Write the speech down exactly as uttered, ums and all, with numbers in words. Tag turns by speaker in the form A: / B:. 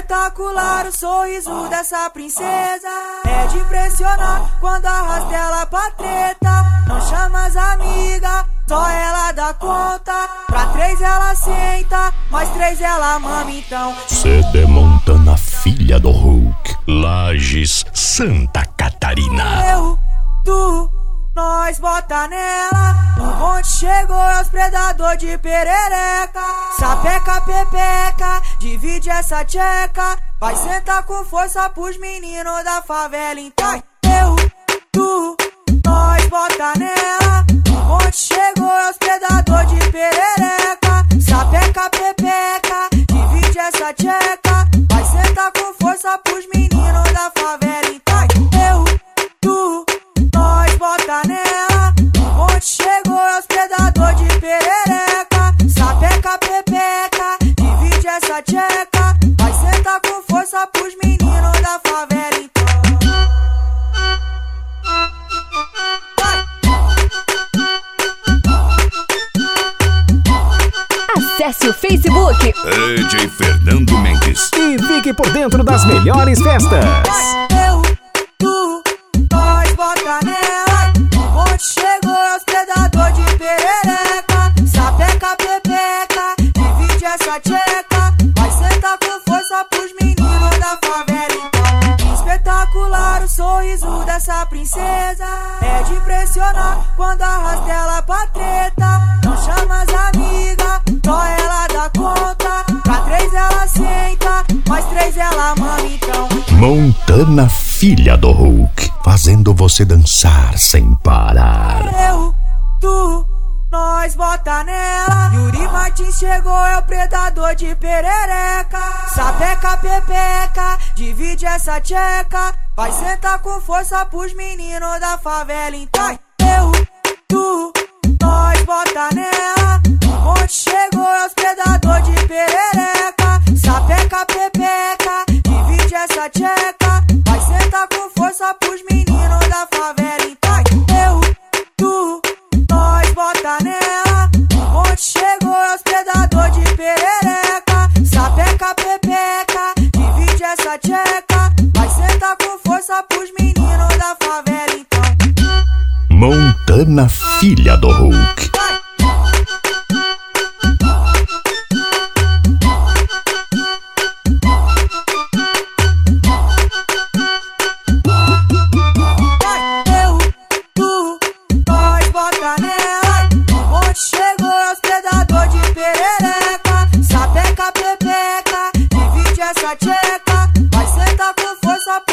A: Espetacular o sorriso dessa princesa, é de impressionar quando arrasta ela pra treta. Não chama as amigas, só ela dá conta. Pra três ela senta, mais três ela mama então.
B: C D Montana, filha do Hulk, Lages, Santa Catarina.
A: Eu, tu, nós bota nela. O bonde chegou, é os predador de perereca. Sapeca, pepeca, divide essa tcheca. Vai sentar com força pros meninos da favela então. Eu, tu, nós bota nela. O bonde chegou, é os predador de perereca. Sapeca, pepeca, divide essa tcheca. Vai sentar com força pros meninos da favela então. Eu, tu, nós bota nela. O bonde chegou, é os predador de perereca. Sapeca, pepeca, divide essa tcheca. Vai sentar com força pros meninos da favela então.
C: Acesse o Facebook
B: D J Fernando Mendes
D: e fique por dentro das melhores festas.
A: Eu, tu, nós bota nela. O bonde chegou, é os predador de perereca. Sapeca, pepeca, divide essa tcheca. Vai sentar com força pros meninos da favela então. Espetacular o sorriso dessa princesa, é de impressionar quando arrasta ela pra treta. Não chama as amigas, só ela dá conta. Pra três ela senta, mais três ela mama então.
B: Montana, filha do Hulk, fazendo você dançar sem parar.
A: Eu, tu, nós bota nela. Yuri Martins chegou, é o predador de perereca. Sapeca, pepeca, divide essa tcheca. Vai sentar com força pros meninos da favela então. Eu, tu, nós bota nela. O bonde chegou, é os predador de perereca. Sapeca, pepeca, divide essa tcheca. Vai sentar com força pros meninos da favela então. Eu, tu, nós bota nela. O bonde chegou, é os predador de perereca. Sapeca, pepeca, divide essa tcheca. Vai sentar com força pros meninos da favela então.
B: Montana, filha do Hulk.
A: Eu, tu, nós bota nela. O bonde chegou, é os predador de perereca. Sapeca, pepeca, divide essa tcheca. Vai sentar com força